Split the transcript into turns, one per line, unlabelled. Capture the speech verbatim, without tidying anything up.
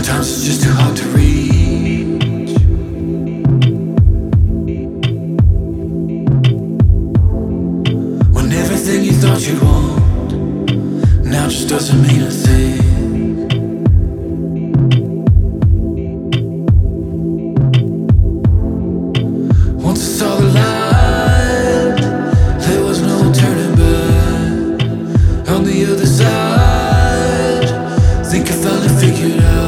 Sometimes it's just too hard to reach. When everything you thought you'd want now just doesn't mean a thing. Once I saw the light, there was no turning back. On the other side, think I finally figured out